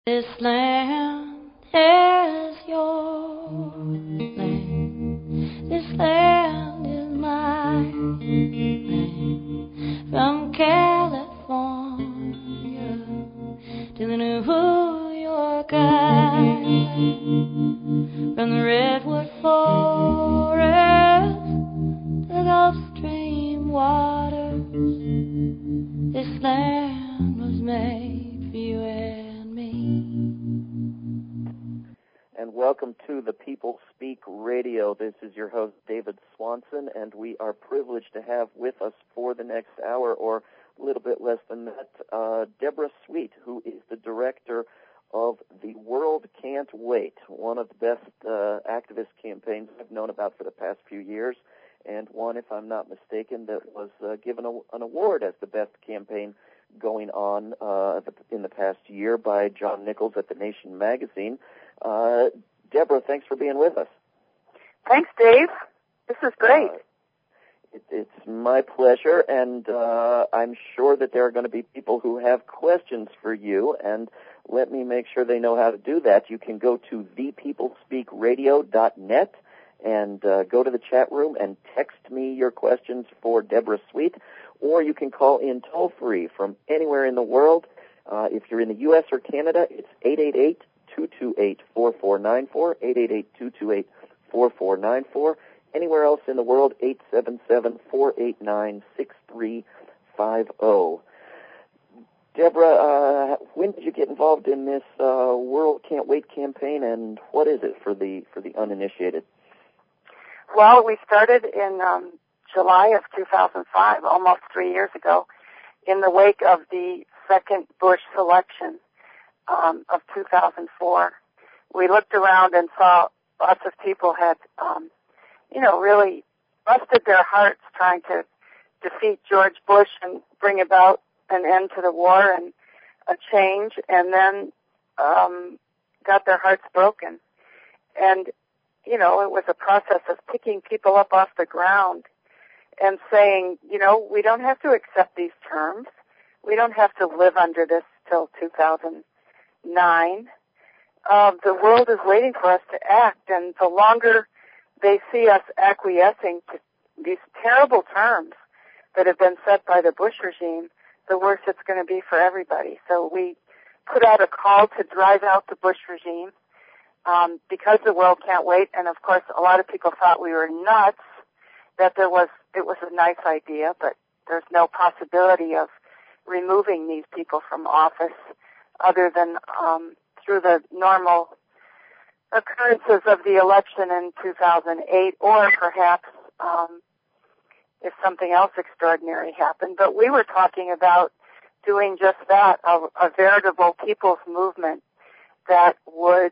This land is your land. This land is my land. From California to the New York Island. From the redwood forest to the Gulf Stream waters. This land was made for you and me. And welcome to the People Speak Radio. This is your host, David Swanson, and we are privileged to have with us for the next hour, or a little bit less than that, Deborah Sweet, who is the director of The World Can't Wait, one of the best activist campaigns I've known about for the past few years, and one, if I'm not mistaken, that was given an award as the best campaign going on in the past year by John Nichols at The Nation magazine. Deborah, thanks for being with us. Thanks, Dave. This is great. It's my pleasure, and I'm sure that there are going to be people who have questions for you, and let me make sure they know how to do that. You can go to thepeoplespeakradio.net and go to the chat room and text me your questions for Deborah Sweet, or you can call in toll-free from anywhere in the world. If you're in the U.S. or Canada, it's 888-228-4494, 888-228-4494. Anywhere else in the world, 877-489-6350. Deborah, when did you get involved in this World Can't Wait campaign, and what is it for the uninitiated? Well, we started in July of 2005, almost 3 years ago, in the wake of the second Bush selection of 2004. We looked around and saw lots of people had, really busted their hearts trying to defeat George Bush and bring about an end to the war and a change, and then got their hearts broken. And, it was a process of picking people up off the ground and saying, we don't have to accept these terms. We don't have to live under this till 2009. The world is waiting for us to act, and the longer they see us acquiescing to these terrible terms that have been set by the Bush regime, the worse it's going to be for everybody. So we put out a call to drive out the Bush regime because the world can't wait, and of course a lot of people thought we were nuts, that it was a nice idea, but there's no possibility of removing these people from office other than through the normal occurrences of the election in 2008, or perhaps if something else extraordinary happened. But we were talking about doing just that, a veritable people's movement that would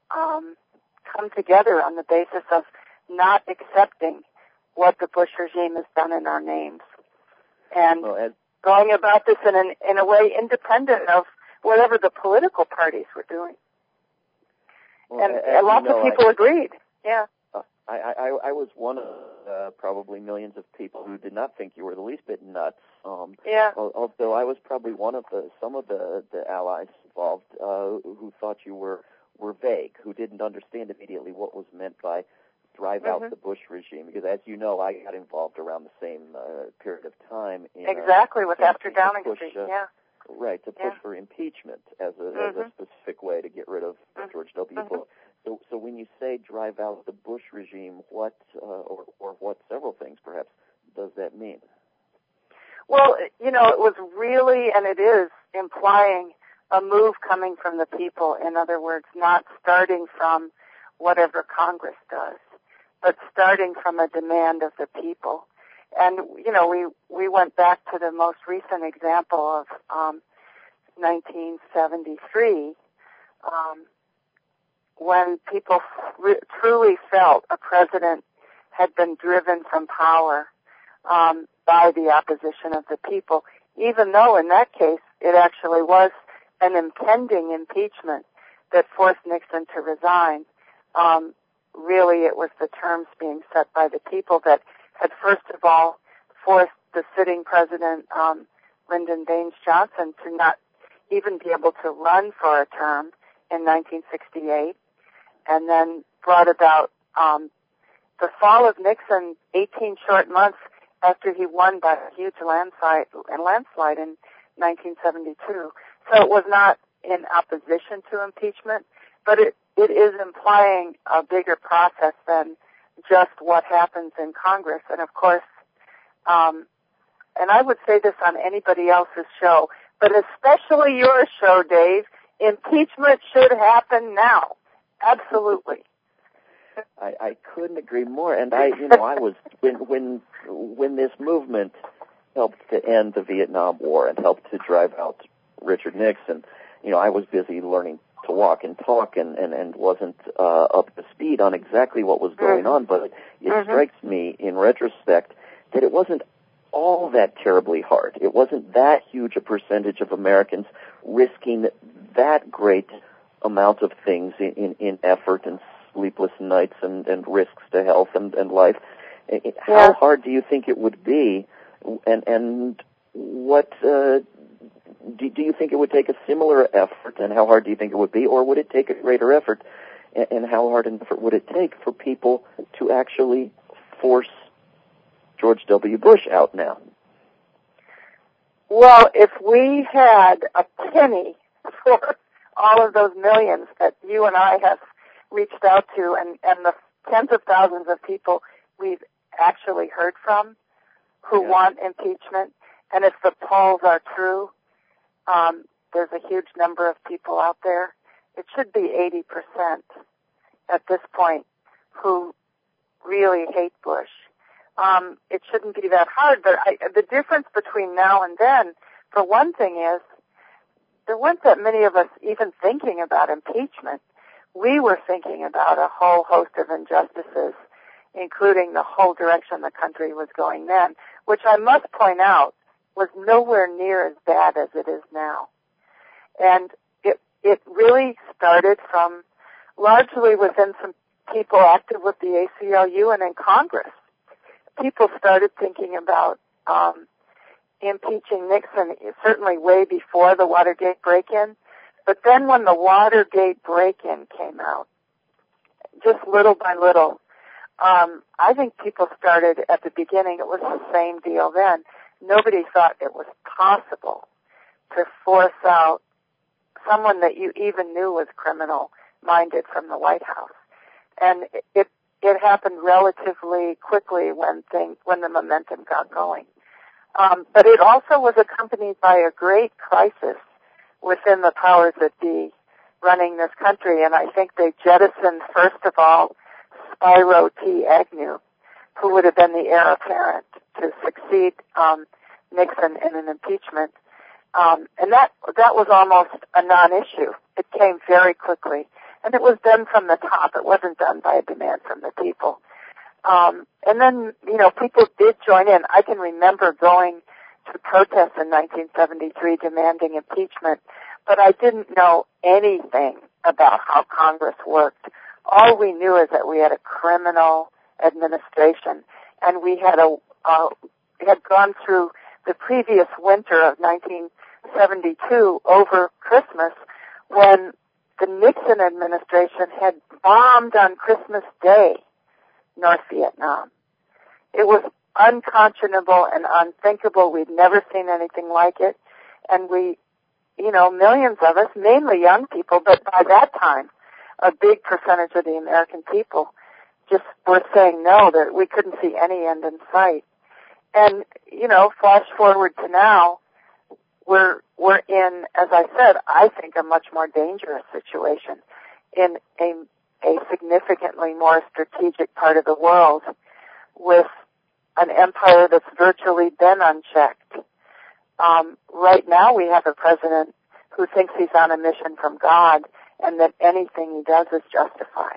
come together on the basis of not accepting what the Bush regime has done in our names, and going about this in a way independent of whatever the political parties were doing. Well, and lots of people agreed. Yeah. I was one of probably millions of people who did not think you were the least bit nuts. Although I was probably one of some of the allies involved who thought you were vague, who didn't understand immediately what was meant by drive out the Bush regime, because as you know, I got involved around the same period of time. Exactly, with after Downing Street, yeah. Right, to push for impeachment as a specific way to get rid of George W. Bush. So when you say drive out the Bush regime, what, or what several things perhaps, does that mean? Well, it was really, and it is, implying a move coming from the people. In other words, not starting from whatever Congress does, but starting from a demand of the people. And, we went back to the most recent example of 1973, when people truly felt a president had been driven from power by the opposition of the people, even though in that case it actually was an impending impeachment that forced Nixon to resign. Really, it was the terms being set by the people that had first of all forced the sitting president, Lyndon Baines Johnson, to not even be able to run for a term, in 1968, and then brought about the fall of Nixon 18 short months after he won by a huge landslide in 1972. So it was not in opposition to impeachment, but it is implying a bigger process than just what happens in Congress. And of course, and I would say this on anybody else's show, but especially your show, Dave, impeachment should happen now. Absolutely. I couldn't agree more. And I was when this movement helped to end the Vietnam War and helped to drive out Richard Nixon, I was busy learning to walk and talk and wasn't up to speed on exactly what was going on. But it strikes me in retrospect that it wasn't all that terribly hard. It wasn't that huge a percentage of Americans risking that great amount of things in effort and sleepless nights and risks to health and life. How hard do you think it would be, and what do you think it would take a similar effort, and how hard do you think it would be, or would it take a greater effort, and how hard an effort would it take for people to actually force George W. Bush out now? Well, if we had a penny for all of those millions that you and I have reached out to and the tens of thousands of people we've actually heard from who want impeachment, and if the polls are true, there's a huge number of people out there. It should be 80% at this point who really hate Bush. It shouldn't be that hard, but the difference between now and then, for one thing, is there weren't that many of us even thinking about impeachment. We were thinking about a whole host of injustices, including the whole direction the country was going then, which I must point out was nowhere near as bad as it is now. And it really started from largely within some people active with the ACLU and in Congress. People started thinking about impeaching Nixon certainly way before the Watergate break-in. But then when the Watergate break-in came out, just little by little, I think people started at the beginning, it was the same deal then. Nobody thought it was possible to force out someone that you even knew was criminal-minded from the White House. And it happened relatively quickly when the momentum got going. But it also was accompanied by a great crisis within the powers that be running this country, and I think they jettisoned, first of all, Spyro T. Agnew, who would have been the heir apparent to succeed Nixon in an impeachment. And that was almost a non-issue. It came very quickly. And it was done from the top. It wasn't done by a demand from the people. And then, people did join in. I can remember going to protests in 1973 demanding impeachment, but I didn't know anything about how Congress worked. All we knew is that we had a criminal administration, and we had gone through the previous winter of 1972 over Christmas when the Nixon administration had bombed on Christmas Day North Vietnam. It was unconscionable and unthinkable. We'd never seen anything like it. And we, millions of us, mainly young people, but by that time, a big percentage of the American people just were saying no, that we couldn't see any end in sight. And, flash forward to now, we're in, as I said, I think a much more dangerous situation in a significantly more strategic part of the world with an empire that's virtually been unchecked. Right now we have a president who thinks he's on a mission from God and that anything he does is justified.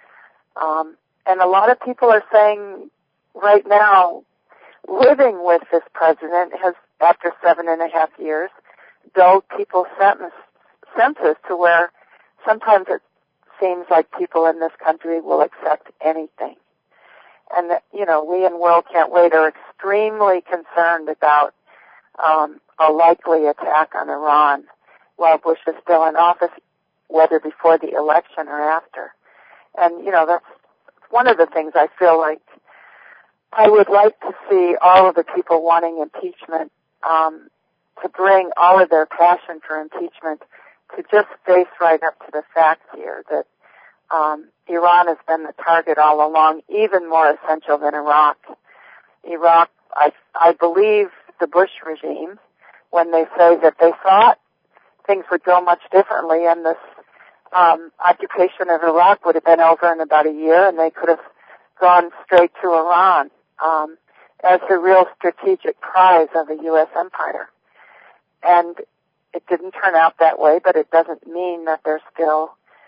And a lot of people are saying right now, living with this president has, after 7.5 years, dulled people's senses to where sometimes it seems like people in this country will accept anything. And that, we in World Can't Wait are extremely concerned about a likely attack on Iran while Bush is still in office. whether before the election or after. And, that's one of the things I feel like I would like to see all of the people wanting impeachment to bring all of their passion for impeachment to just face right up to the facts here that Iran has been the target all along, even more essential than Iraq. Iraq, I believe the Bush regime, when they say that they thought things would go much differently and this occupation of Iraq would have been over in about a year and they could have gone straight to Iran as the real strategic prize of the U.S. empire. And it didn't turn out that way, but it doesn't mean that they're still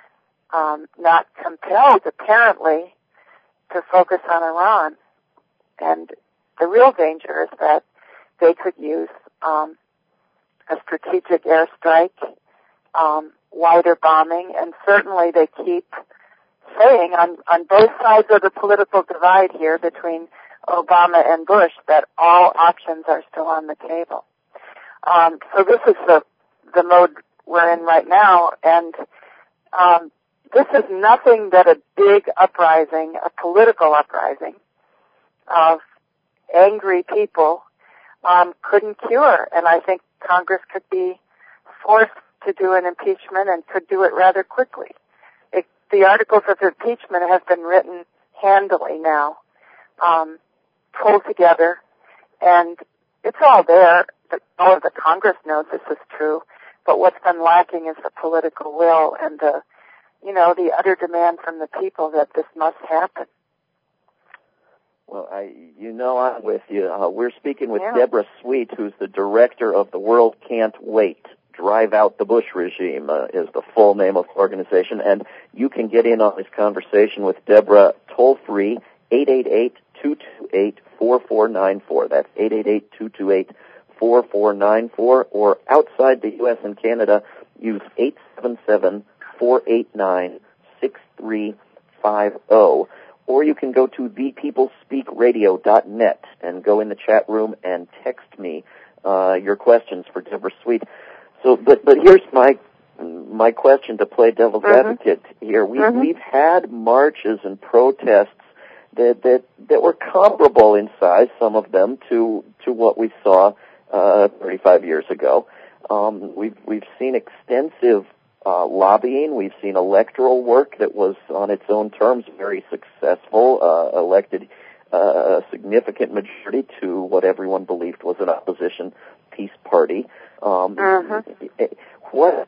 not compelled, apparently, to focus on Iran. And the real danger is that they could use a strategic airstrike, wider bombing, and certainly they keep saying on both sides of the political divide here between Obama and Bush that all options are still on the table. So this is the mode we're in right now, and this is nothing that a big uprising, a political uprising of angry people couldn't cure. And I think Congress could be forced to do an impeachment and could do it rather quickly. The articles of impeachment have been written handily now, pulled together, and it's all there. All of the Congress knows this is true, but what's been lacking is the political will and the utter demand from the people that this must happen. Well, I'm with you. We're speaking with Deborah Sweet, who's the director of The World Can't Wait. Drive Out the Bush Regime is the full name of the organization, and you can get in on this conversation with Deborah toll-free, 888-228-4494. That's 888-228-4494, or outside the U.S. and Canada, use 877-489-6350. Or you can go to thepeoplespeakradio.net and go in the chat room and text me your questions for Deborah Sweet. So, but here's my question to play devil's advocate here. We've had marches and protests that were comparable in size, some of them, to what we saw 35 years ago. We've seen extensive lobbying. We've seen electoral work that was, on its own terms, very successful, elected a significant majority to what everyone believed was an opposition peace party. What,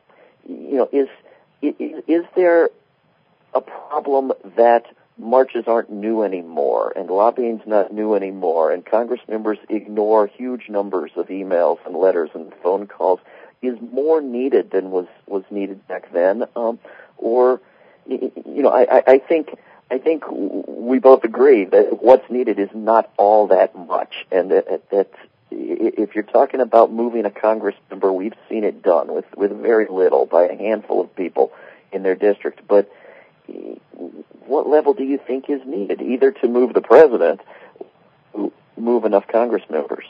is there a problem that marches aren't new anymore and lobbying's not new anymore and Congress members ignore huge numbers of emails and letters and phone calls? Is more needed than was needed back then? I think we both agree that what's needed is not all that much, and that if you're talking about moving a Congress member, we've seen it done with very little by a handful of people in their district. But what level do you think is needed, either to move the president, or move enough Congress members?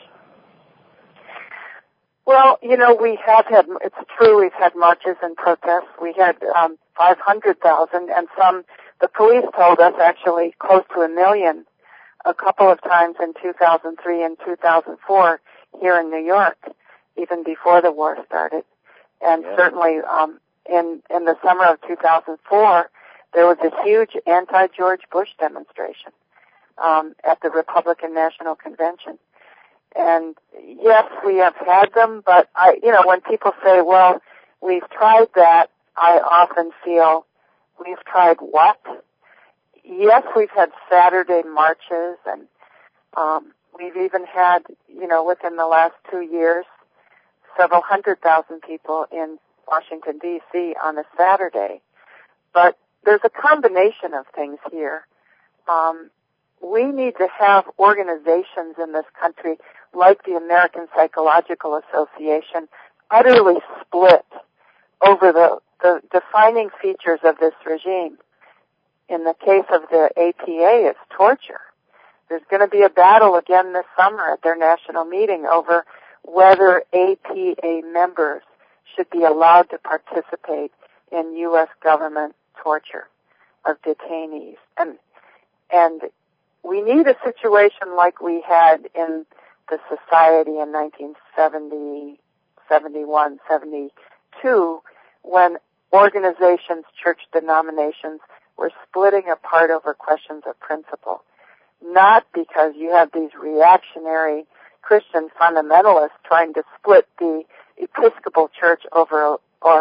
Well, it's true, we've had marches and protests. We had 500,000, and the police told us actually close to 1 million a couple of times in 2003 and 2004 here in New York, even before the war started. And certainly in the summer of 2004, there was a huge anti-George Bush demonstration at the Republican National Convention. And yes, we have had them, but when people say, well, we've tried that, I often feel, we've tried what? Yes, we've had Saturday marches, and we've even had, within the last 2 years, several 100,000 people in Washington, D.C. on a Saturday. But there's a combination of things here. We need to have organizations in this country like the American Psychological Association utterly split over the defining features of this regime. In the case of the APA, it's torture. There's going to be a battle again this summer at their national meeting over whether APA members should be allowed to participate in U.S. government torture of detainees. And we need a situation like we had in the society in 1970, 71, 72, when organizations, church denominations, were splitting apart over questions of principle. Not because you have these reactionary Christian fundamentalists trying to split the Episcopal Church over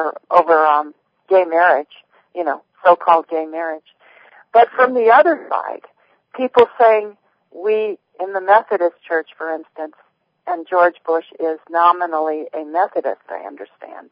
gay marriage, so-called gay marriage. But from the other side, people saying, we, in the Methodist Church, for instance, and George Bush is nominally a Methodist, I understand,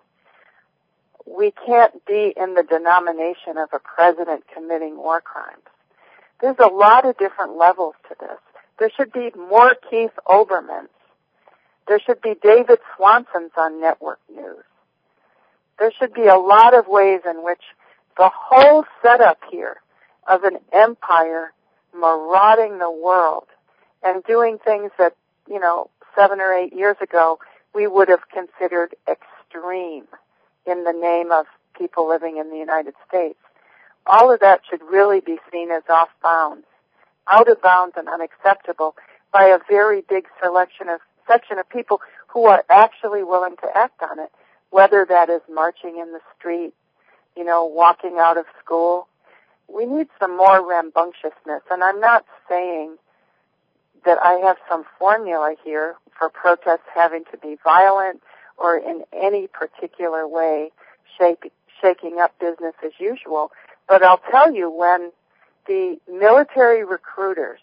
we can't be in the denomination of a president committing war crimes. There's a lot of different levels to this. There should be more Keith Olbermanns. There should be David Swansons on network news. There should be a lot of ways in which the whole setup here of an empire marauding the world and doing things that, 7 or 8 years ago we would have considered extreme in the name of people living in the United States. All of that should really be seen as off bounds, out of bounds and unacceptable by a very big section of people who are actually willing to act on it, whether that is marching in the street, walking out of school. We need some more rambunctiousness, and I'm not saying that I have some formula here for protests having to be violent or in any particular way shaking up business as usual. But I'll tell you, when the military recruiters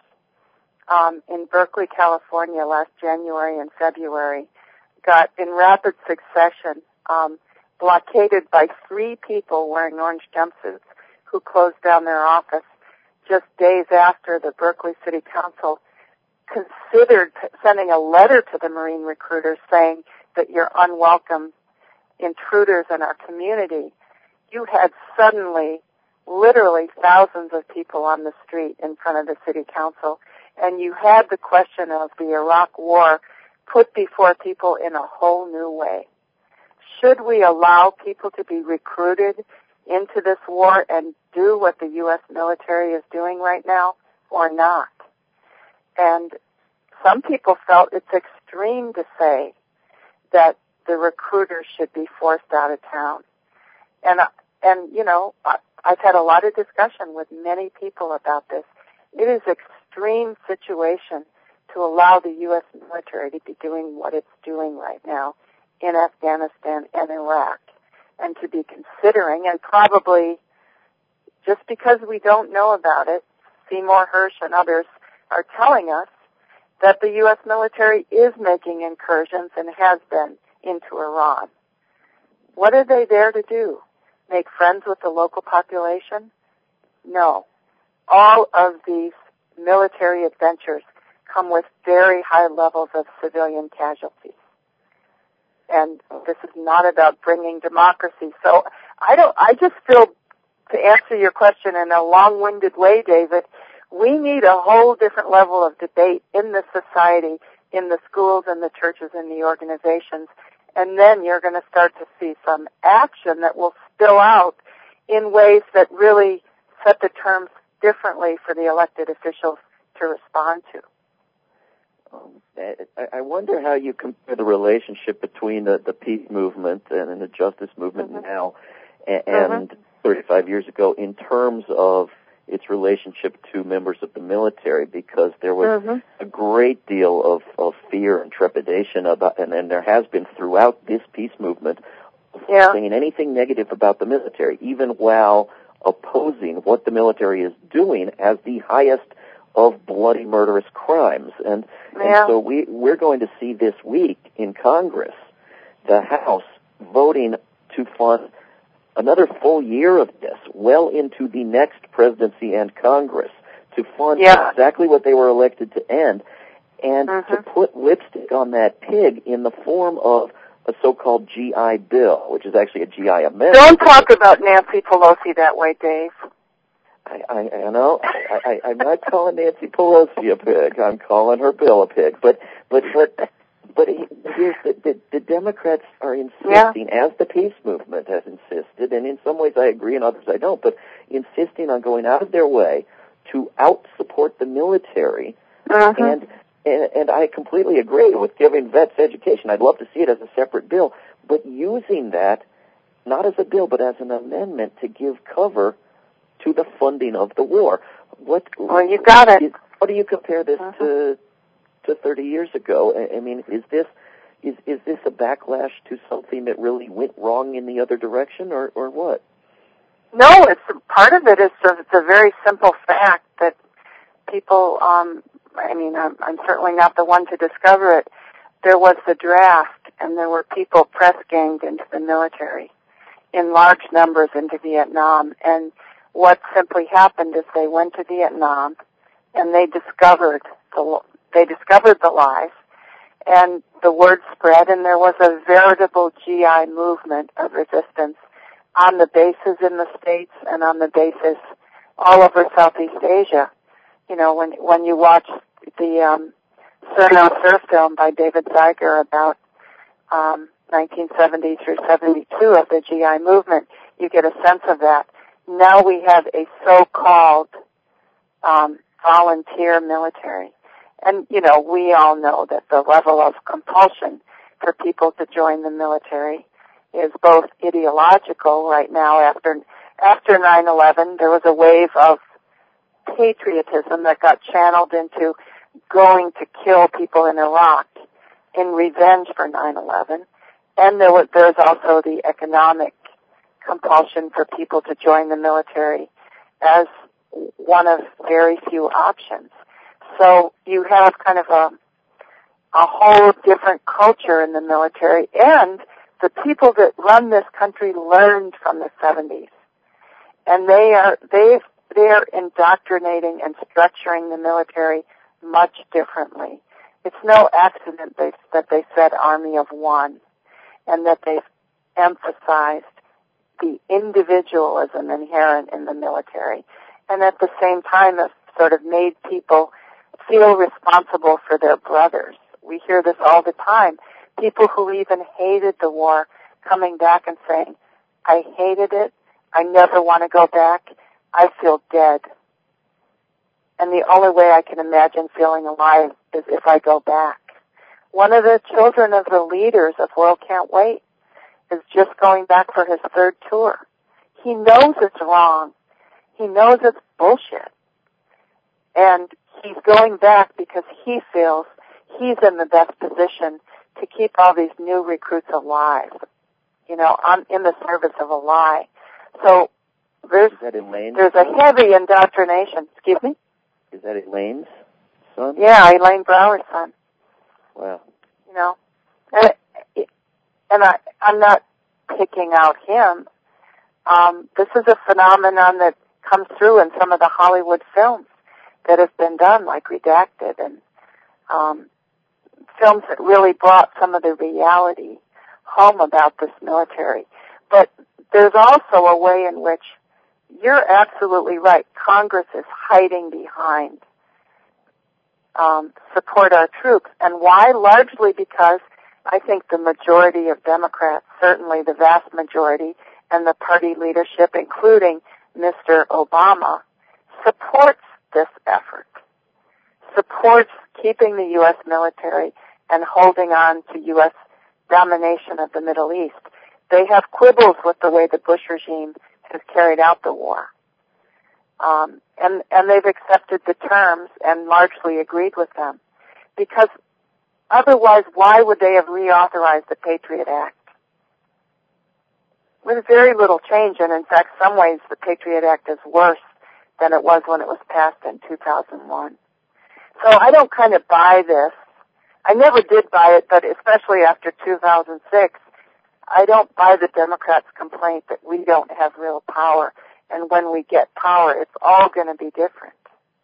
in Berkeley, California last January and February got in rapid succession blockaded by 3 people wearing orange jumpsuits who closed down their office just days after the Berkeley City Council considered sending a letter to the Marine recruiters saying that you're unwelcome intruders in our community. You had suddenly literally thousands of people on the street in front of the city council, and you had the question of the Iraq war put before people in a whole new way. Should we allow people to be recruited into this war and do what the U.S. military is doing right now, or not? And some people felt it's extreme to say that the recruiters should be forced out of town. And I've had a lot of discussion with many people about this. It is an extreme situation to allow the U.S. military to be doing what it's doing right now in Afghanistan and Iraq, and to be considering, and probably just because we don't know about it, Seymour Hersh and others are telling us that the U.S. military is making incursions and has been into Iran. What are they there to do? Make friends with the local population? No. All of these military adventures come with very high levels of civilian casualties. And this is not about bringing democracy. So I just feel, to answer your question in a long-winded way, David, we need a whole different level of debate in the society, in the schools and the churches and the organizations. And then you're going to start to see some action that will spill out in ways that really set the terms differently for the elected officials to respond to. I wonder how you compare the relationship between the peace movement and the justice movement now and 35 years ago in terms of its relationship to members of the military, because there was a great deal of fear and trepidation about, and there has been throughout this peace movement, saying anything negative about the military, even while opposing what the military is doing as the highest of bloody murderous crimes. And so we're going to see this week in Congress the House voting to fund another full year of this, well into the next presidency and Congress, to fund exactly what they were elected to end, and to put lipstick on that pig in the form of a so-called GI Bill, which is actually a GI amendment. Don't talk about Nancy Pelosi that way, Dave. I'm not calling Nancy Pelosi a pig. I'm calling her bill a pig. But But here's the Democrats are insisting, as the peace movement has insisted, and in some ways I agree and others I don't, but insisting on going out of their way to out-support the military. And I completely agree with giving vets education. I'd love to see it as a separate bill, but using that not as a bill but as an amendment to give cover to the funding of the war. Well, you got it. How do you compare this to 30 years ago? I mean, is this a backlash to something that really went wrong in the other direction, or what? No, it's part of it is the very simple fact that people. I mean, I'm certainly not the one to discover it. There was the draft, and there were people press ganged into the military in large numbers into Vietnam. And what simply happened is they went to Vietnam, and they discovered the lies, and the word spread, and there was a veritable GI movement of resistance on the bases in the States and on the bases all over Southeast Asia. You know, when you watch the Sir No Sir film by David Zeiger about 1970 through 72 of the GI movement, you get a sense of that. Now we have a so-called volunteer military. And, you know, we all know that the level of compulsion for people to join the military is both ideological right now. After 9/11, there was a wave of patriotism that got channeled into going to kill people in Iraq in revenge for 9/11. And there's also the economic compulsion for people to join the military as one of very few options. So you have kind of a whole different culture in the military, and the people that run this country learned from the 70s, and they are indoctrinating and structuring the military much differently. It's no accident that they said Army of One, and that they've emphasized the individualism inherent in the military, and at the same time have sort of made people feel responsible for their brothers. We hear this all the time. People who even hated the war coming back and saying, I hated it, I never want to go back, I feel dead. And the only way I can imagine feeling alive is if I go back. One of the children of the leaders of World Can't Wait is just going back for his third tour. He knows it's wrong. He knows it's bullshit. And he's going back because he feels he's in the best position to keep all these new recruits alive, you know, in the service of a lie. So there's a heavy indoctrination. Excuse me? Is that Elaine's son? Yeah, Elaine Brower's son. Wow. You know, and I'm not picking out him. This is a phenomenon that comes through in some of the Hollywood films that have been done, like Redacted, and films that really brought some of the reality home about this military. But there's also a way in which you're absolutely right. Congress is hiding behind support our troops. And why? Largely because I think the majority of Democrats, certainly the vast majority, and the party leadership, including Mr. Obama, supports this effort, supports keeping the U.S. military and holding on to U.S. domination of the Middle East. They have quibbles with the way the Bush regime has carried out the war. And they've accepted the terms and largely agreed with them. Because otherwise, why would they have reauthorized the Patriot Act? With very little change, and in fact, some ways the Patriot Act is worse than it was when it was passed in 2001. So I don't kind of buy this. I never did buy it, but especially after 2006, I don't buy the Democrats' complaint that we don't have real power, and when we get power, it's all going to be different.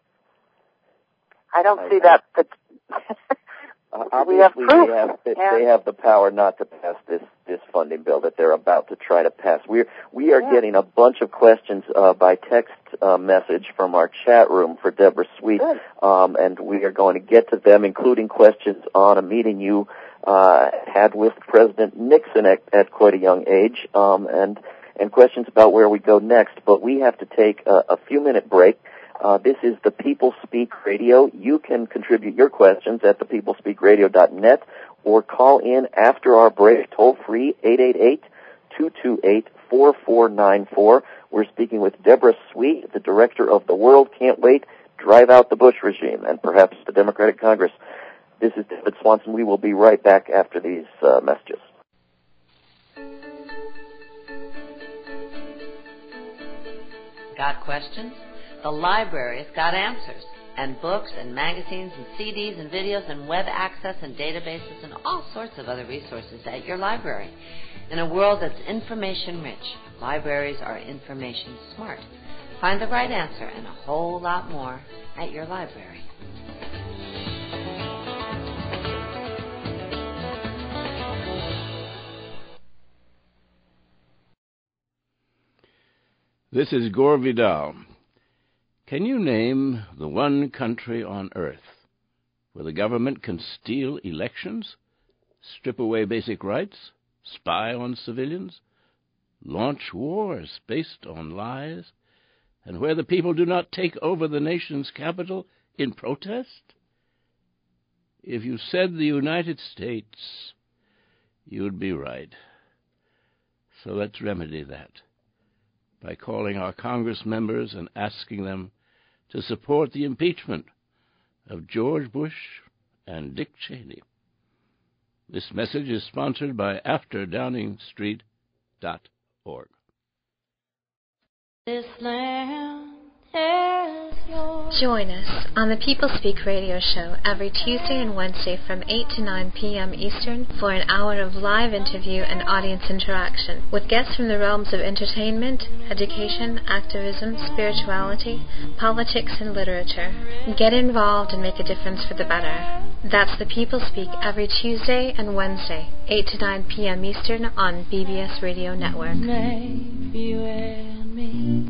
I don't see that, but we have proof. They have the power not to pass this funding bill that they're about to try to pass. We are getting a bunch of questions by text message from our chat room for Deborah Sweet, and we are going to get to them, including questions on a meeting you had with President Nixon at quite a young age, and questions about where we go next. But we have to take a few-minute break. This is the People Speak Radio. You can contribute your questions at thepeoplespeakradio.net or call in after our break, toll-free, 888-228-4494. We're speaking with Deborah Sweet, the director of The World Can't Wait, Drive Out the Bush Regime, and perhaps the Democratic Congress. This is David Swanson. We will be right back after these messages. Got questions? The library's got answers. And books and magazines and CDs and videos and web access and databases and all sorts of other resources at your library. In a world that's information rich, libraries are information smart. Find the right answer and a whole lot more at your library. This is Gore Vidal. Can you name the one country on earth where the government can steal elections, strip away basic rights, spy on civilians, launch wars based on lies, and where the people do not take over the nation's capital in protest? If you said the United States, you'd be right. So let's remedy that by calling our Congress members and asking them to support the impeachment of George Bush and Dick Cheney. This message is sponsored by AfterDowningStreet.org. This land is yours. Join us on the People Speak Radio Show every Tuesday and Wednesday from 8 to 9 p.m. Eastern for an hour of live interview and audience interaction with guests from the realms of entertainment, education, activism, spirituality, politics, and literature. Get involved and make a difference for the better. That's the People Speak every Tuesday and Wednesday, 8 to 9 p.m. Eastern on BBS Radio Network. Maybe you and me.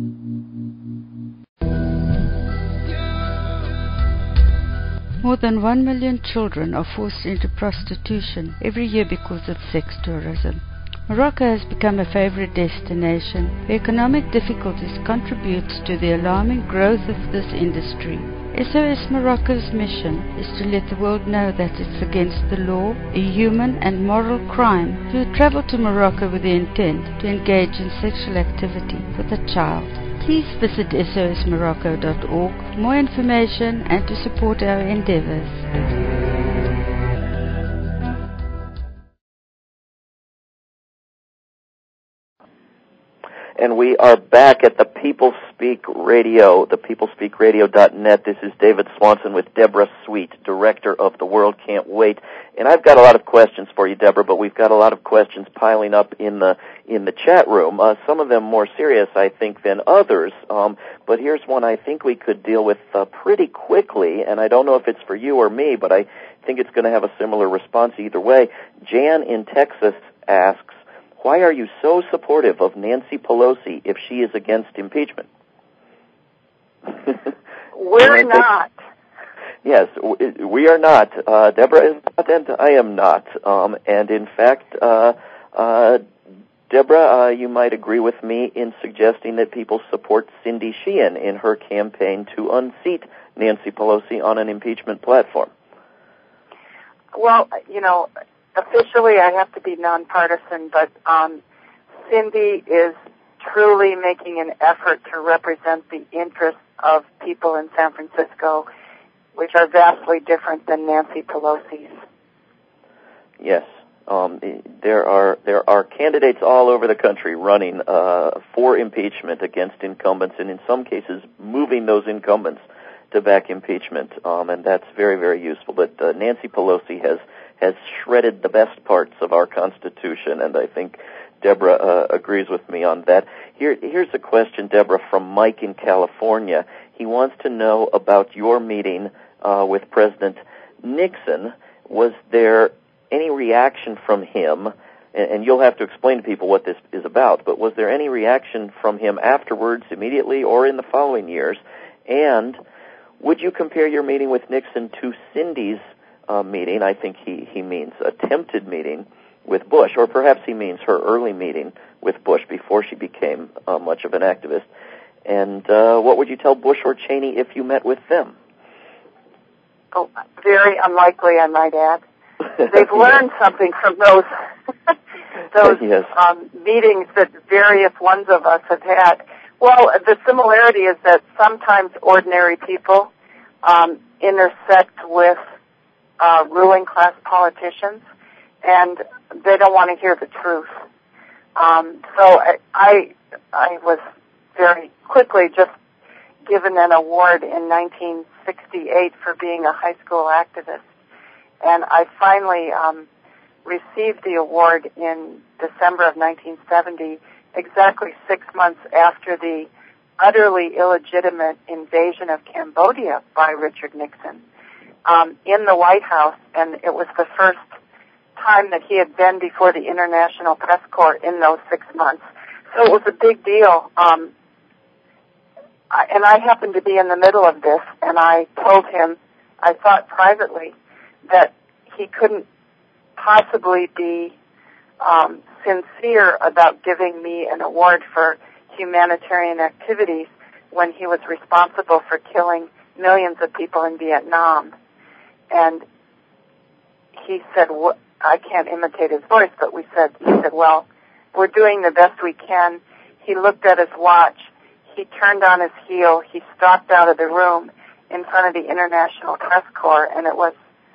More than 1 million children are forced into prostitution every year because of sex tourism. Morocco has become a favorite destination where economic difficulties contribute to the alarming growth of this industry. SOS Morocco's mission is to let the world know that it's against the law, a human and moral crime, to travel to Morocco with the intent to engage in sexual activity with a child. Please visit sosmorocco.org for more information and to support our endeavors. And we are back at the People Speak Radio, thepeoplespeakradio.net. This is David Swanson with Deborah Sweet, director of The World Can't Wait. And I've got a lot of questions for you, Deborah, but we've got a lot of questions piling up in the chat room. Some of them more serious, I think, than others. But here's one I think we could deal with pretty quickly, and I don't know if it's for you or me, but I think it's going to have a similar response either way. Jan in Texas asks, why are you so supportive of Nancy Pelosi if she is against impeachment? We're not. Yes, we are not. Deborah is not, and I am not. And in fact, Deborah, you might agree with me in suggesting that people support Cindy Sheehan in her campaign to unseat Nancy Pelosi on an impeachment platform. Well, you know, officially I have to be nonpartisan, but Cindy is truly making an effort to represent the interests of people in San Francisco, which are vastly different than Nancy Pelosi's. Yes. There are candidates all over the country running for impeachment against incumbents, and in some cases moving those incumbents to back impeachment, and that's very, very useful. But Nancy Pelosi has shredded the best parts of our Constitution, and I think Deborah agrees with me on that. Here's a question, Deborah, from Mike in California. He wants to know about your meeting with President Nixon. Was there any reaction from him, and you'll have to explain to people what this is about, but was there any reaction from him afterwards, immediately, or in the following years? And would you compare your meeting with Nixon to Cindy's meeting. I think he means attempted meeting with Bush, or perhaps he means her early meeting with Bush before she became much of an activist. And what would you tell Bush or Cheney if you met with them? Oh, very unlikely, I might add. They've learned something from those yes. Meetings that various ones of us have had. Well, the similarity is that sometimes ordinary people intersect with ruling class politicians, and they don't want to hear the truth. So I was very quickly just given an award in 1968 for being a high school activist, and I finally received the award in December of 1970, exactly 6 months after the utterly illegitimate invasion of Cambodia by Richard Nixon in the White House, and it was the first time that he had been before the International Press Corps in those 6 months. So it was a big deal. And I happened to be in the middle of this, and I told him, I thought privately, that he couldn't possibly be sincere about giving me an award for humanitarian activities when he was responsible for killing millions of people in Vietnam. And he said, I can't imitate his voice, but he said, well, we're doing the best we can. He looked at his watch. He turned on his heel. He stalked out of the room in front of the International Press Corps, and it was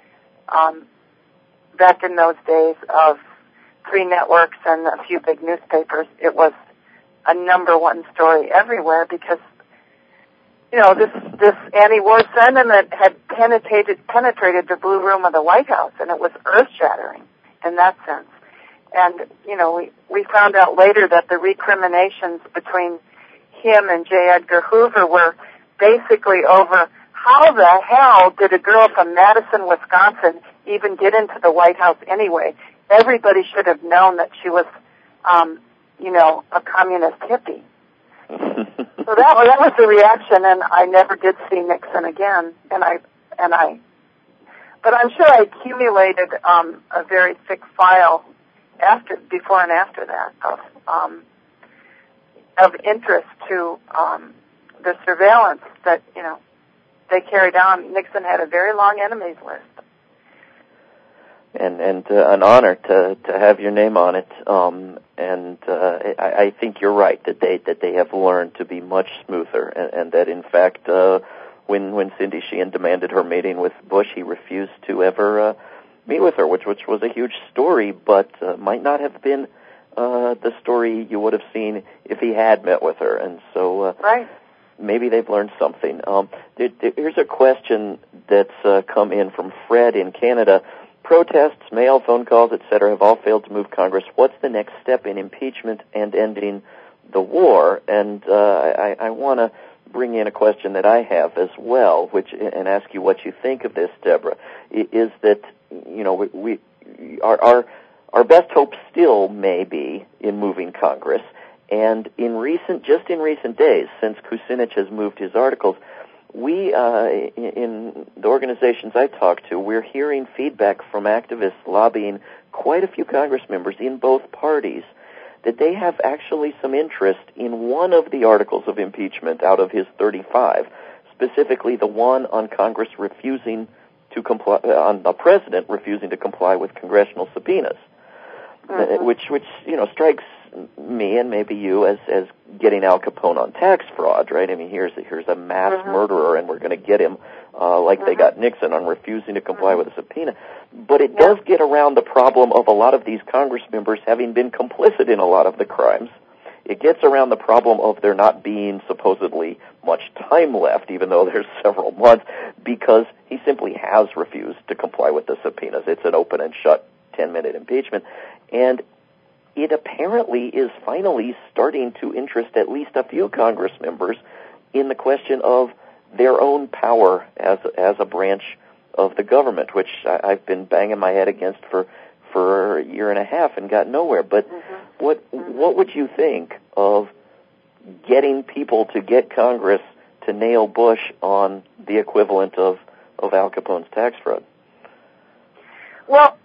back in those days of 3 networks and a few big newspapers. It was a number one story everywhere because, you know, this anti-war sentiment had penetrated the Blue Room of the White House, and it was earth-shattering in that sense. And, you know, we found out later that the recriminations between him and J. Edgar Hoover were basically over how the hell did a girl from Madison, Wisconsin even get into the White House anyway? Everybody should have known that she was, you know, a communist hippie. So that was the reaction, and I never did see Nixon again. But I'm sure I accumulated a very thick file before and after that of interest to the surveillance that, you know, they carried on. Nixon had a very long enemies list. And an honor to have your name on it. I think you're right that they have learned to be much smoother, and that in fact when Cindy Sheehan demanded her meeting with Bush, he refused to ever meet with her, which was a huge story, but might not have been the story you would have seen if he had met with her. And so right. Maybe they've learned something. Here's a question that's come in from Fred in Canada. Protests, mail, phone calls, etc. have all failed to move Congress. What's the next step in impeachment and ending the war? And I want to bring in a question that I have as well, and ask you what you think of this, Deborah. Is that, you know, our best hope still may be in moving Congress, and in recent days, since Kucinich has moved his articles, we, in the organizations I talk to, we're hearing feedback from activists lobbying quite a few Congress members in both parties that they have actually some interest in one of the articles of impeachment out of his 35, specifically the one on Congress refusing to comply, on the president refusing to comply with congressional subpoenas, which you know strikes me and maybe you as getting Al Capone on tax fraud, right? I mean, here's a mass murderer, and we're going to get him like they got Nixon on refusing to comply with a subpoena. But it does get around the problem of a lot of these Congress members having been complicit in a lot of the crimes. It gets around the problem of there not being supposedly much time left, even though there's several months, because he simply has refused to comply with the subpoenas. It's an open and shut 10-minute impeachment. And it apparently is finally starting to interest at least a few Congress members in the question of their own power as a branch of the government, which I've been banging my head against for a year and a half and got nowhere. But what would you think of getting people to get Congress to nail Bush on the equivalent of Al Capone's tax fraud? Well,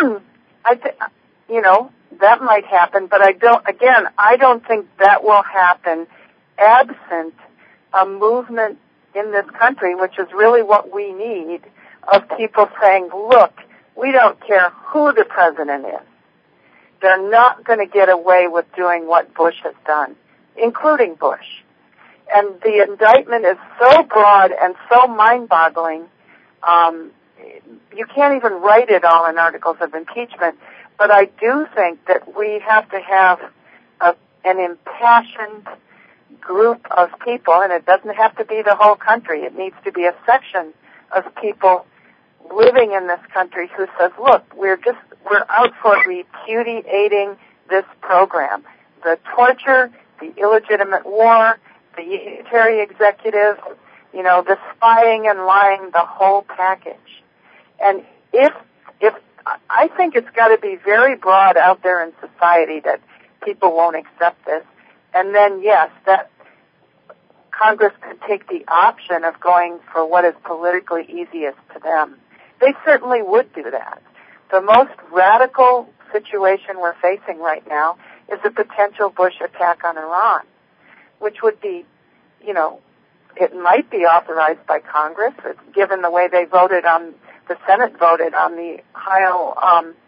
that might happen, but I don't think that will happen absent a movement in this country, which is really what we need, of people saying, look, we don't care who the president is. They're not going to get away with doing what Bush has done, including Bush. And the indictment is so broad and so mind-boggling, you can't even write it all in articles of impeachment. But I do think that we have to have an impassioned group of people, and it doesn't have to be the whole country. It needs to be a section of people living in this country who says, look, we're out for repudiating this program. The torture, the illegitimate war, the unitary executive, the spying and lying, the whole package. And if I think it's got to be very broad out there in society that people won't accept this. And then, yes, that Congress could take the option of going for what is politically easiest to them. They certainly would do that. The most radical situation we're facing right now is a potential Bush attack on Iran, which would be, it might be authorized by Congress, given the way the Senate voted on the Kyle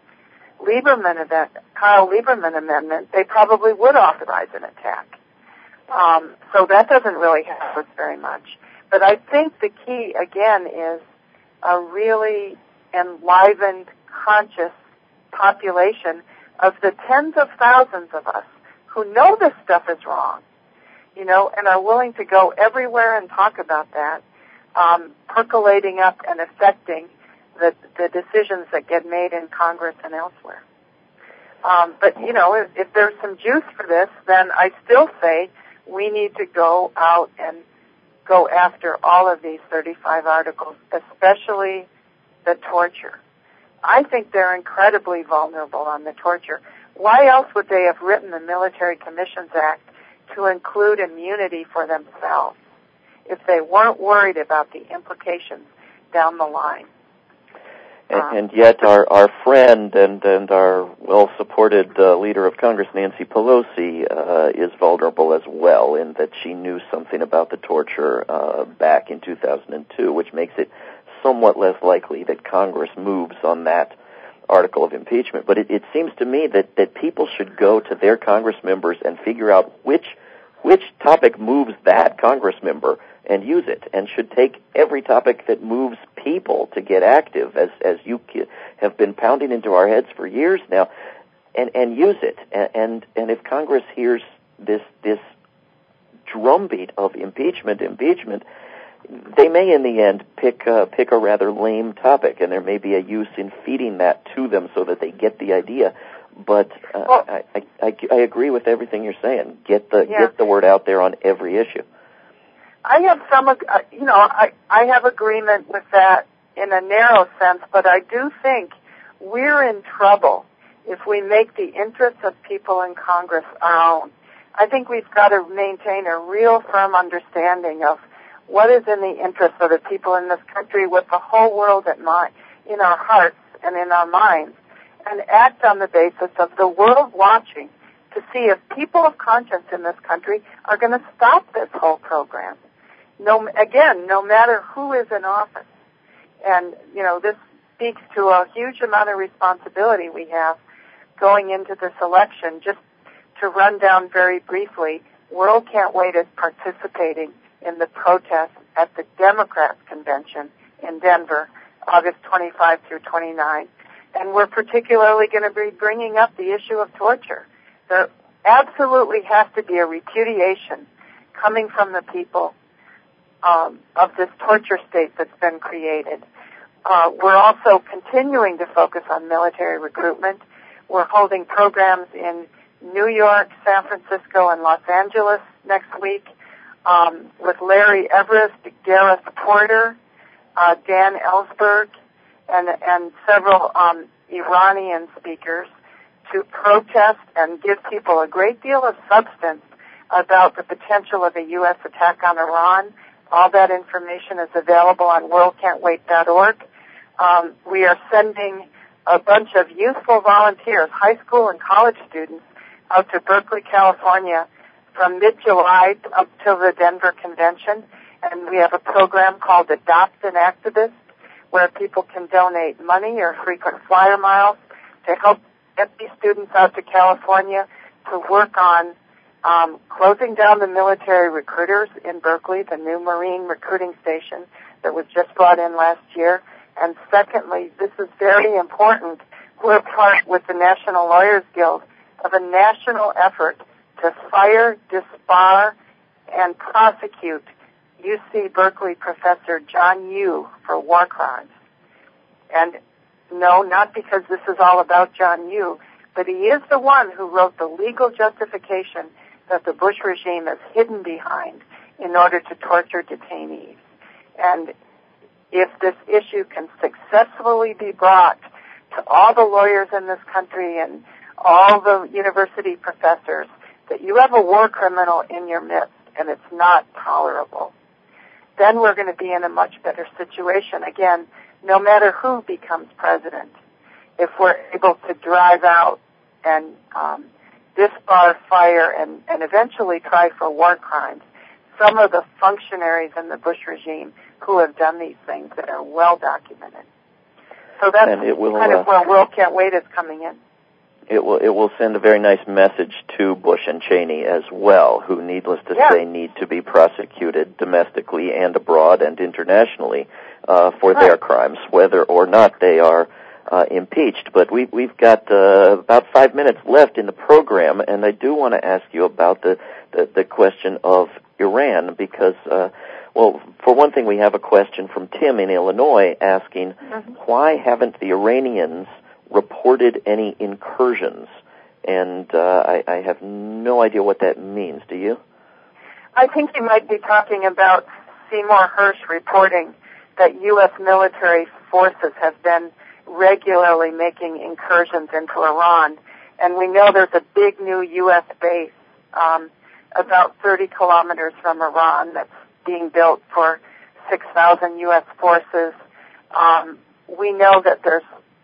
Lieberman amendment. They probably would authorize an attack. So that doesn't really help us very much. But I think the key, again, is a really enlivened, conscious population of the tens of thousands of us who know this stuff is wrong, and are willing to go everywhere and talk about that, percolating up and affecting the decisions that get made in Congress and elsewhere. But, if there's some juice for this, then I still say we need to go out and go after all of these 35 articles, especially the torture. I think they're incredibly vulnerable on the torture. Why else would they have written the Military Commissions Act to include immunity for themselves if they weren't worried about the implications down the line? And yet our friend and our well-supported leader of Congress, Nancy Pelosi, is vulnerable as well in that she knew something about the torture back in 2002, which makes it somewhat less likely that Congress moves on that article of impeachment. But it seems to me that people should go to their Congress members and figure out which topic moves that Congress member and use it, and should take every topic that moves people to get active, as you have been pounding into our heads for years now, and use it. And if Congress hears this drumbeat of impeachment, they may in the end pick a rather lame topic, and there may be a use in feeding that to them so that they get the idea. But I agree with everything you're saying. Get the word out there on every issue. I have I have agreement with that in a narrow sense, but I do think we're in trouble if we make the interests of people in Congress our own. I think we've got to maintain a real firm understanding of what is in the interest of the people in this country with the whole world in our hearts and in our minds, and act on the basis of the world watching to see if people of conscience in this country are going to stop this whole program. No matter who is in office. And, this speaks to a huge amount of responsibility we have going into this election. Just to run down very briefly, World Can't Wait is participating in the protests at the Democrats' convention in Denver, August 25 through 29. And we're particularly going to be bringing up the issue of torture. There absolutely has to be a repudiation coming from the people of this torture state that's been created. We're also continuing to focus on military recruitment. We're holding programs in New York, San Francisco, and Los Angeles next week with Larry Everest, Gareth Porter, Dan Ellsberg, and several Iranian speakers to protest and give people a great deal of substance about the potential of a U.S. attack on Iran. All that information is available on worldcan'twait.org. We are sending a bunch of youthful volunteers, high school and college students, out to Berkeley, California from mid-July up till the Denver Convention. And we have a program called Adopt an Activist, where people can donate money or frequent flyer miles to help get these students out to California to work on closing down the military recruiters in Berkeley, the new Marine recruiting station that was just brought in last year. And secondly, this is very important, we're part with the National Lawyers Guild of a national effort to fire, disbar, and prosecute UC Berkeley professor John Yoo for war crimes. And no, not because this is all about John Yoo, but he is the one who wrote the legal justification that the Bush regime is hidden behind in order to torture detainees. And if this issue can successfully be brought to all the lawyers in this country and all the university professors that you have a war criminal in your midst and it's not tolerable, then we're going to be in a much better situation. Again, no matter who becomes president, if we're able to drive out and disbar, fire, and eventually try for war crimes some of the functionaries in the Bush regime who have done these things that are well documented. So that's kind of where Will Can't Wait is coming in. It will send a very nice message to Bush and Cheney as well, who, needless to say, need to be prosecuted domestically and abroad and internationally for their crimes, whether or not they are impeached. But we've got about 5 minutes left in the program, and I do want to ask you about the question of Iran, because, well, for one thing, we have a question from Tim in Illinois asking, why haven't the Iranians reported any incursions? And I have no idea what that means. Do you? I think you might be talking about Seymour Hersh reporting that U.S. military forces have been regularly making incursions into Iran. And we know there's a big new U.S. base about 30 kilometers from Iran that's being built for 6,000 U.S. forces. We know that there's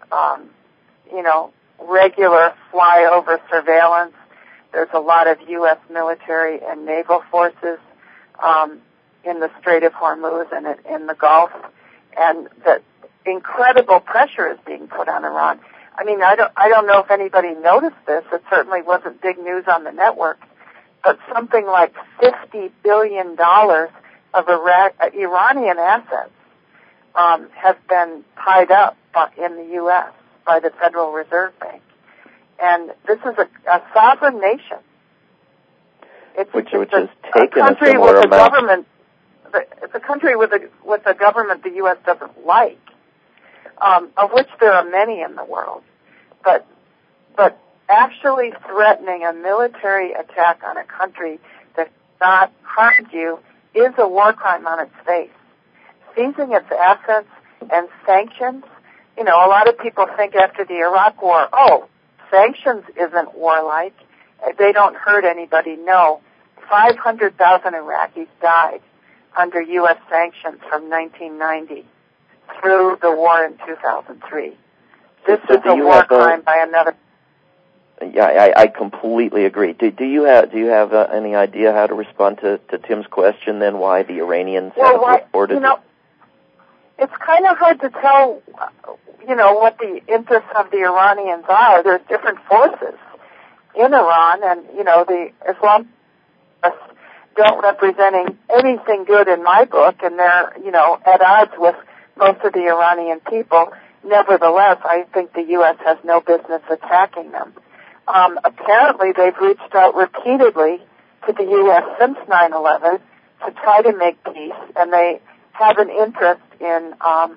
regular flyover surveillance. There's a lot of U.S. military and naval forces in the Strait of Hormuz and in the Gulf, and that incredible pressure is being put on Iran. I mean, I don't know if anybody noticed this. It certainly wasn't big news on the network, but something like $50 billion of Iranian assets have been tied up in the U.S. by the Federal Reserve Bank. And this is a sovereign nation. It's a country with a government. It's a country with a government the U.S. doesn't like, of which there are many in the world. But actually threatening a military attack on a country that not harmed you is a war crime on its face. Seizing its assets and sanctions. A lot of people think after the Iraq War, sanctions isn't warlike. They don't hurt anybody. No. 500,000 Iraqis died under U.S. sanctions from 1990 through the war in 2003. This is a war crime by another. Yeah, I completely agree. Do you have any idea how to respond to Tim's question then, why the Iranians have reported? It's kind of hard to tell, what the interests of the Iranians are. There's different forces in Iran, and, the Islamists don't represent anything good in my book, and they're, at odds with most of the Iranian people. Nevertheless, I think the U.S. has no business attacking them. Apparently, they've reached out repeatedly to the U.S. since 9/11 to try to make peace, and they have an interest in,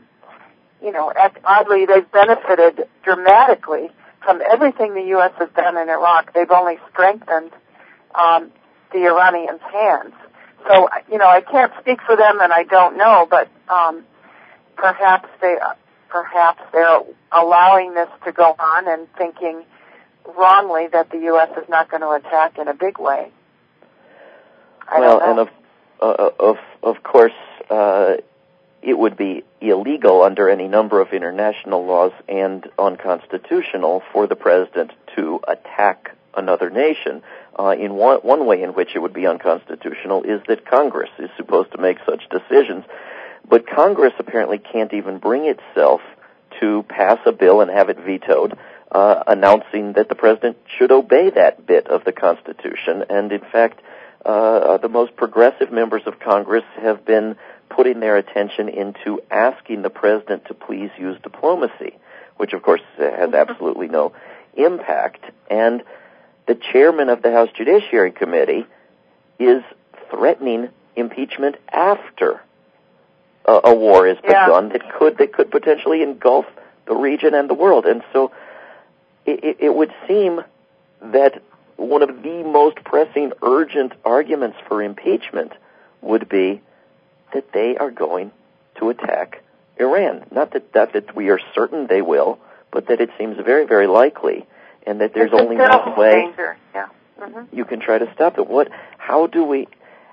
oddly, they've benefited dramatically from everything the U.S. has done in Iraq. They've only strengthened the Iranians' hands. So, I can't speak for them, and I don't know, but perhaps they're allowing this to go on and thinking wrongly that the U.S. is not going to attack in a big way. I don't know. And of course, it would be illegal under any number of international laws and unconstitutional for the president to attack another nation. In one way in which it would be unconstitutional is that Congress is supposed to make such decisions, but Congress apparently can't even bring itself to pass a bill and have it vetoed, announcing that the president should obey that bit of the Constitution. And in fact, the most progressive members of Congress have been putting their attention into asking the president to please use diplomacy, which of course has absolutely no impact. And the chairman of the House Judiciary Committee is threatening impeachment after a war is begun that could potentially engulf the region and the world. And so it would seem that one of the most pressing, urgent arguments for impeachment would be that they are going to attack Iran. Not that we are certain they will, but that it seems very, very likely, and that there's only one way you can try to stop it. How do we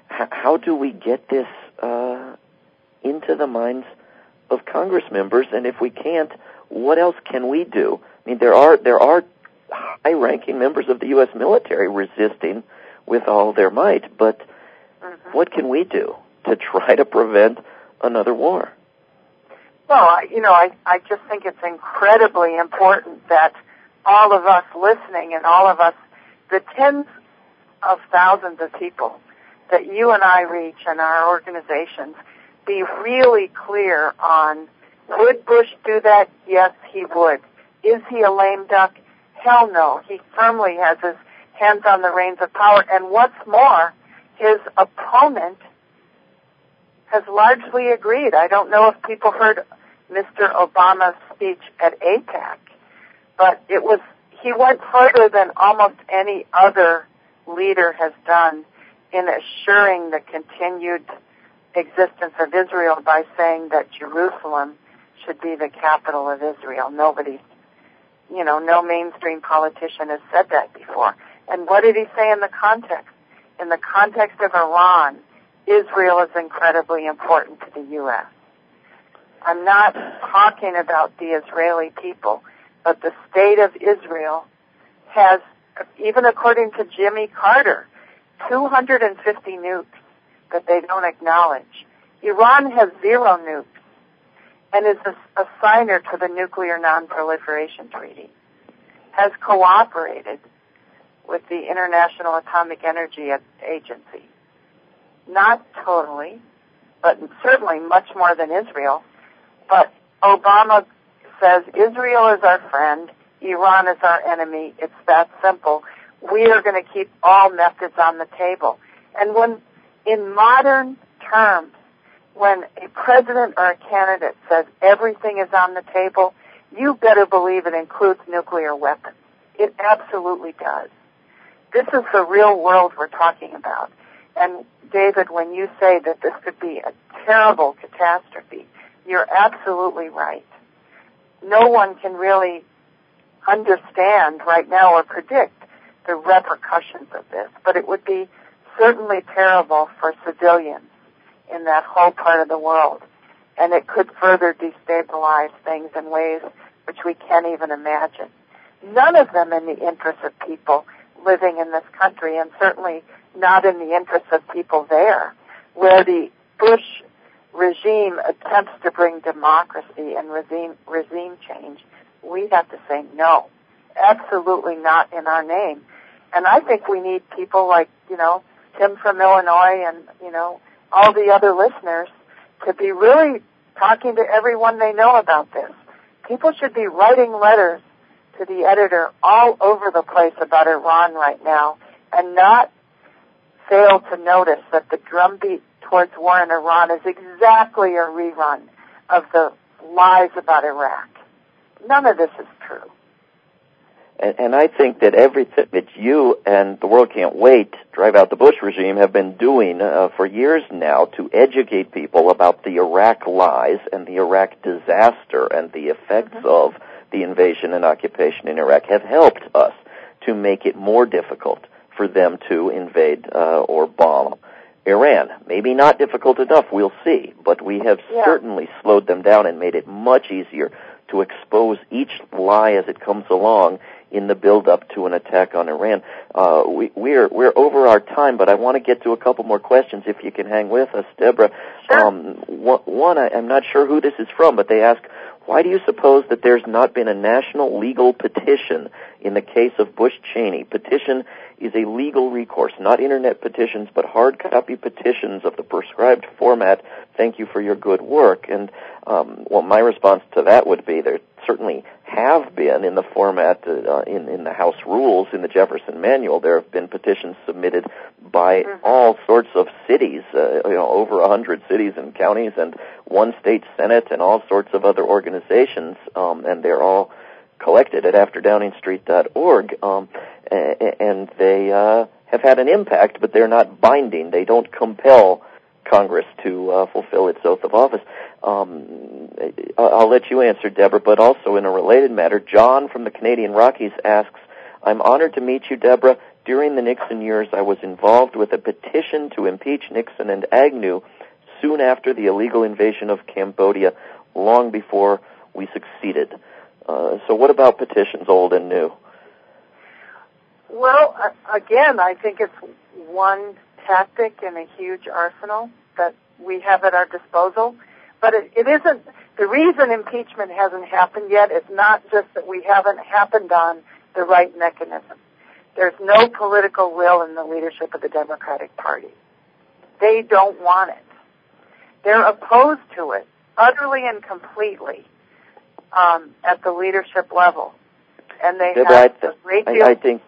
get this into the minds of Congress members? And if we can't, what else can we do? I mean, there are high-ranking members of the U.S. military resisting with all their might, but what can we do to try to prevent another war? Well, I just think it's incredibly important that all of us listening and all of us, the tens of thousands of people that you and I reach in our organizations, be really clear on, would Bush do that? Yes, he would. Is he a lame duck? Hell no. He firmly has his hands on the reins of power. And what's more, his opponent has largely agreed. I don't know if people heard Mr. Obama's speech at AIPAC, but he went further than almost any other leader has done in assuring the continued existence of Israel by saying that Jerusalem should be the capital of Israel. No mainstream politician has said that before. And what did he say in the context? In the context of Iran, Israel is incredibly important to the U.S. I'm not talking about the Israeli people, but the state of Israel has, even according to Jimmy Carter, 250 nukes that they don't acknowledge. Iran has 0 nukes and is a signer to the Nuclear Non-Proliferation Treaty, has cooperated with the International Atomic Energy Agency. Not totally, but certainly much more than Israel. But Obama says Israel is our friend, Iran is our enemy. It's that simple. We are going to keep all methods on the table. And when, in modern terms, when a president or a candidate says everything is on the table, you better believe it includes nuclear weapons. It absolutely does. This is the real world we're talking about. And David, when you say that this could be a terrible catastrophe, you're absolutely right. No one can really understand right now or predict the repercussions of this, but it would be certainly terrible for civilians in that whole part of the world. And it could further destabilize things in ways which we can't even imagine. None of them in the interest of people living in this country, and certainly not in the interest of people there, where the Bush regime attempts to bring democracy and regime change. We have to say no, absolutely not in our name. And I think we need people like, Tim from Illinois and, all the other listeners to be really talking to everyone they know about this. People should be writing letters to the editor all over the place about Iran right now and not fail to notice that the drumbeat towards war in Iran is exactly a rerun of the lies about Iraq. None of this is true. And I think that everything that you and the World Can't Wait, Drive Out the Bush regime, have been doing for years now to educate people about the Iraq lies and the Iraq disaster and the effects of the invasion and occupation in Iraq have helped us to make it more difficult for them to invade or bomb Iran. Maybe not difficult enough, we'll see, but we have certainly slowed them down and made it much easier to expose each lie as it comes along in the build-up to an attack on Iran. We're over our time, but I want to get to a couple more questions if you can hang with us, Deborah. Sure. One, I'm not sure who this is from, but they ask, why do you suppose that there's not been a national legal petition in the case of Bush-Cheney? Petition is a legal recourse, not internet petitions, but hard copy petitions of the prescribed format. Thank you for your good work. And, my response to that would be there certainly have been in the format in the House rules, in the Jefferson Manual. There have been petitions submitted by all sorts of cities, over 100 cities and counties and one state senate and all sorts of other organizations, and they're all collected at afterdowningstreet.org, and they have had an impact, but they're not binding. They don't compel Congress to fulfill its oath of office. I'll let you answer, Deborah, but also in a related matter, John from the Canadian Rockies asks, I'm honored to meet you, Deborah. During the Nixon years, I was involved with a petition to impeach Nixon and Agnew soon after the illegal invasion of Cambodia, long before we succeeded. So what about petitions, old and new? Well, again, I think it's one tactic in a huge arsenal that we have at our disposal. But it isn't, the reason impeachment hasn't happened yet is not just that we haven't happened on the right mechanism. There's no political will in the leadership of the Democratic Party. They don't want it. They're opposed to it utterly and completely at the leadership level. And they have a great deal...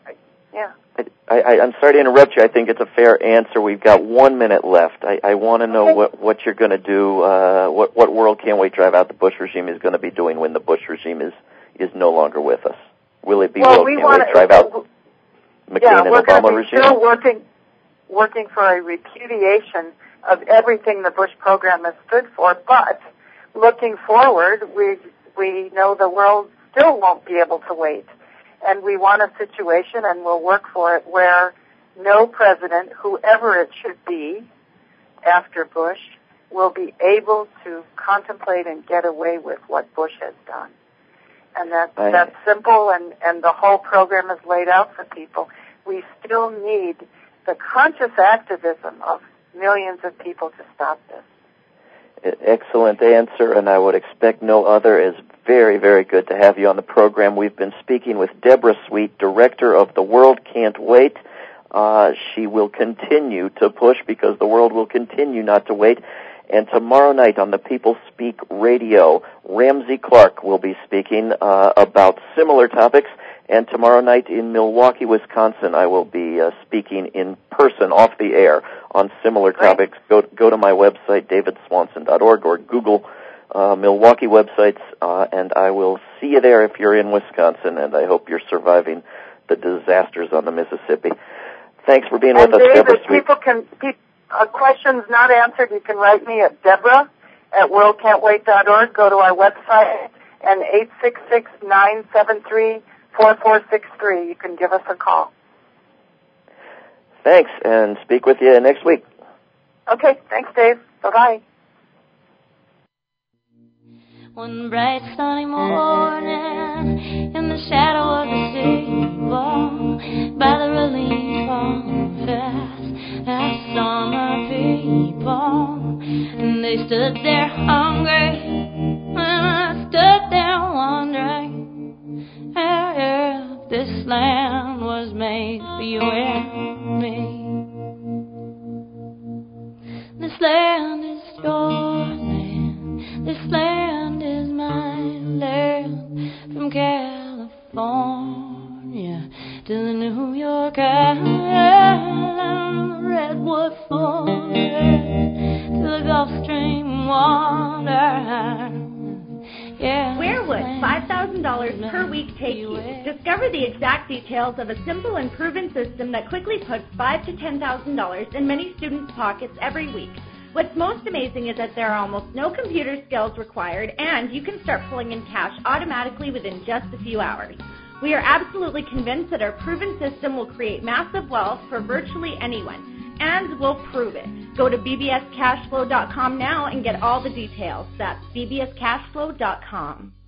I'm sorry to interrupt you. I think it's a fair answer. We've got 1 minute left. I want to know what you're going to do, what World Can't Wait Drive Out the Bush regime is going to be doing when the Bush regime is no longer with us. Will it be World Can't Wait Drive Out McCain and Obama regime? We're still working for a repudiation of everything the Bush program has stood for, but looking forward, we know the world still won't be able to wait. And we want a situation, and we'll work for it, where no president, whoever it should be after Bush, will be able to contemplate and get away with what Bush has done. And that's simple, and the whole program is laid out for people. We still need the conscious activism of millions of people to stop this. Excellent answer, and I would expect no other. Is very, very good to have you on the program. We've been speaking with Deborah Sweet, director of The World Can't Wait. She will continue to push because the world will continue not to wait. And tomorrow night on the People Speak Radio, Ramsey Clark will be speaking about similar topics. And tomorrow night in Milwaukee, Wisconsin, I will be speaking in person off the air on similar topics. Go to my website, davidswanson.org, or Google Milwaukee websites, and I will see you there if you're in Wisconsin, and I hope you're surviving the disasters on the Mississippi. Thanks for being with us, Deborah Sweet. Questions not answered, you can write me at Deborah@worldcan'twait.org. Go to our website, and 866-973-4463. You can give us a call. Thanks, and speak with you next week. Okay, thanks, Dave. Bye-bye. One bright sunny morning, in the shadow of the steeple, by the relief fest, I saw my people, and they stood there hungry, and I stood there wondering if this land was made for you and me. This land is your land, this land is my land, from California to the New York Island, the redwood forest to the Gulf Stream water. Yeah, where would $5,000 per week take you? Discover the exact details of a simple and proven system that quickly puts $5,000 to $10,000 in many students' pockets every week. What's most amazing is that there are almost no computer skills required, and you can start pulling in cash automatically within just a few hours. We are absolutely convinced that our proven system will create massive wealth for virtually anyone. and we'll prove it. Go to bbscashflow.com now and get all the details. That's bbscashflow.com.